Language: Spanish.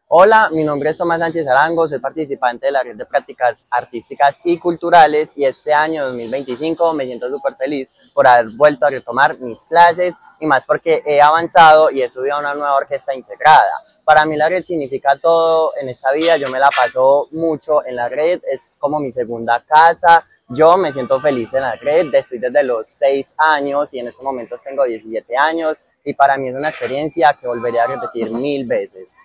Hola, mi nombre es Tomás Sánchez Arango, soy participante de la Red de Prácticas Artísticas y Culturales y este año 2025 me siento súper feliz por haber vuelto a retomar mis clases y más porque he avanzado y he subido a una nueva orquesta integrada. Para mí la red significa todo en esta vida, yo me la paso mucho en la red, es como mi segunda casa. Yo me siento feliz en la red, estoy desde los 6 años y en estos momentos tengo 17 años y para mí es una experiencia que volvería a repetir 1000 veces.